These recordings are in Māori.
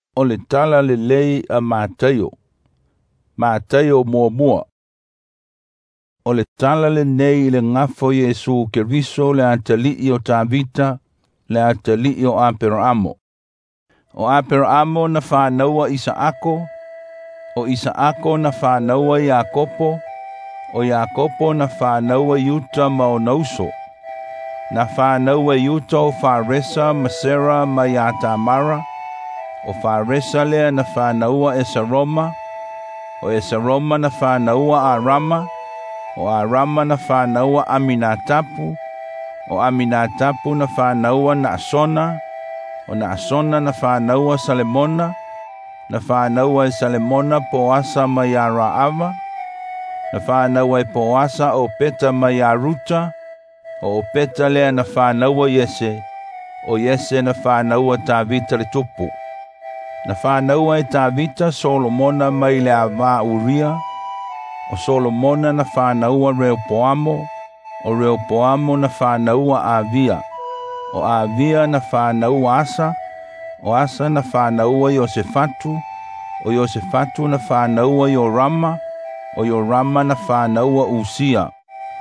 o le tala le lei a Mātaio mua. O le tala le nei le ngafo Yesu Keriso le atali o Tavita, le atali o Aperamo. O Aperamo na whānaua Isaako, o Isaako na whānaua Iakopo, o Iakopo na whānaua Yuta Maonauso, na whānaua Yuta o Whāresa Masera Mayatamara, o Whāresa lea na whānaua Esaroma, o Esaroma na whānaua Arama, o Arama na whānaua Aminatapu, o Aminatapu na whānaua Naasona, o Naasona na whānaua Salemona, na whānaua Salemona Poasa Mayaraava, na whānaua Poasa o Peta Mayaruta, o Peta lea na whānaua Yese, o Yese na whānaua Tavita le tupu. Na whānaua Tavita Solomona mai le ava Uria, o Solomona na whānaua Rehoboamo, o Rehoboamo na whānaua Avia, o Avia na whānaua Asa, o Asa na whānaua Iosefatu, o Iosefatu na whānaua Iorama, o Iorama na whānaua Usia,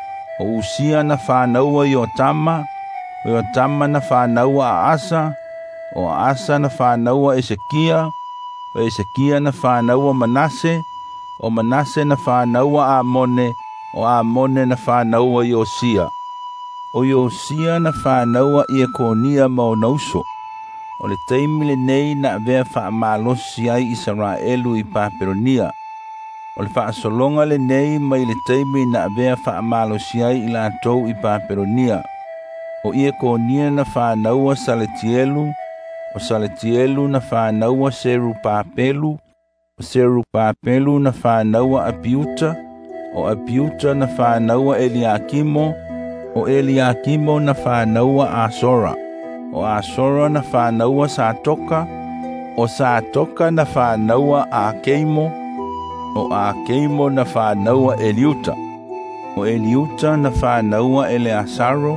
o Usia na whānaua Iotama, o Iotama na whānaua Asa, o Asa na whānaua Esekia, o Esekia na whānaua Manase, o Manase na whānaua Amone, o Amone na whānaua Iosia. O Iosia na whānaua Iekonia Maonauso, o le teimi le nei na vea whaamalosi ai Israelu i Paperonia. O le whaasolonga le nei mai le teimi na vea whaamalosi ai i lātou i Paperonia. O Iekonia na whānaua Saletielu, o Saletielu na whānaua Serupapelu, o Serupapelu na whānaua Apiuta, o Apiuta na whānaua Eliakimo, o Eliakimo na whānaua Asora, o Asora na whānaua Satoka, o Satoka na whānaua Akeimo, o Akeimo na whānaua Eliuta, o Eliuta na whānaua Eleasaro,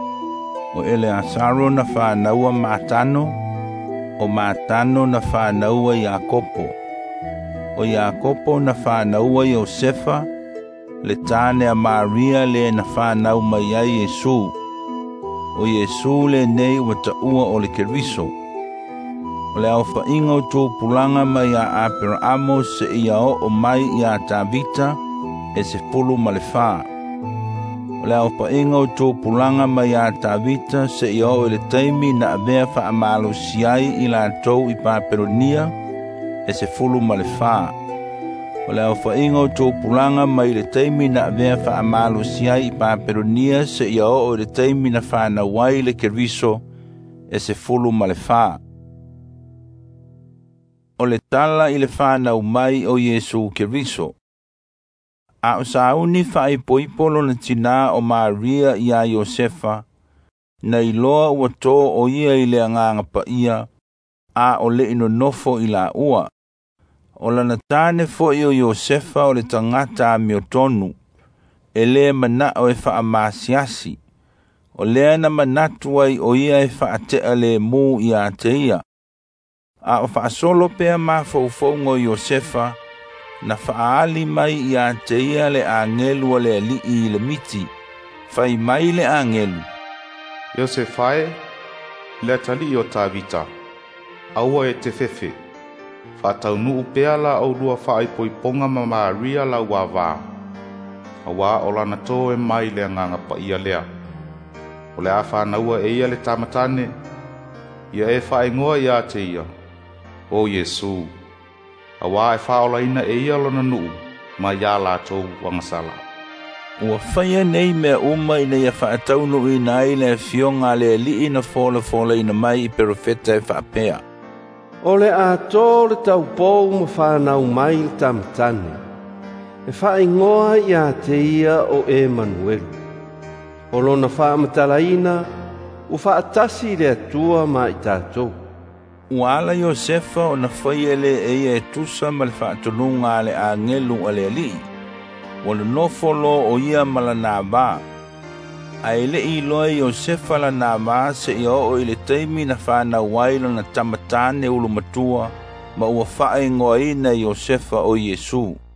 o Eleasaro na whānaua Matano, o Matano na whānaua Iakopo, o Iakopo na whānaua Iosefa, le tāne a Maria le na whānau mai ai Yesu, o Yesu le nei wa taua o le Keriso, o le au whainga o tō pulanga mai a Aperamo se ia o mai i a Tavita e se pulu ma le whā. O le au whainga o tō pulanga mai a Tavita se ia o le taimi na avea whaamalo siai i la tau i Paperonia e se pulu ma le whā. O le au whainga o tō pulanga mai le teimi na avea whaamalo siai i Paperonia se ia o le teimi na whanawai le Keriso e se fulu ma le wha. O le tala i le whanau mai o Yesu Keriso. A o sauni whai poipolo na tina o Maria i a Iosefa, na iloa ua tō o ia i le anganga pa ia, a o le ino nofo i la ua. O lana tāne fo i o Iosefa o le tangata a miotonu, e lea mana o e wha amasiasi, o lea na manatu ai o ia e wha atea le mū i a te ia. A o wha solo pea ma faufongo Iosefa, na wha ali mai i a te ia le angelu o le ali i le miti, whai mai le angelu. Iosefae, le tali o Tavita, aua e te fefe. Whātau nuu pēa la au lua whaai poiponga ma Maria la wawā. Awa o lana tō e mai le nganga pa ia lea. O le a whānaua e ia le tamatane, ia e whae ngoa ia te ia. O Yesu, awa e whaola ina e ia lona nuu, ma ia la tō wangasala. Ua whaia nei mea uma ina ia whaatau nui nai le fionga le li ina fola ina mai i perofeta e whaapea. O le a tō le tau pōu ma whanau mai le tamatane, e whaingoa i a te ia o Emanuelu. O lona whaamatalaina, u whaatasi le atua ma i tātou. Ua ala Iosefa o na whaiele e tusa ma le whaatununga le a ngelu a le ali, o le nofolo o ia malana ba. A ele i loa Iosefa la nā maa se i o i le teimi na whāna wailo na tamatane ulu matua ma ua whae ngoa ina Iosefa o Yesu.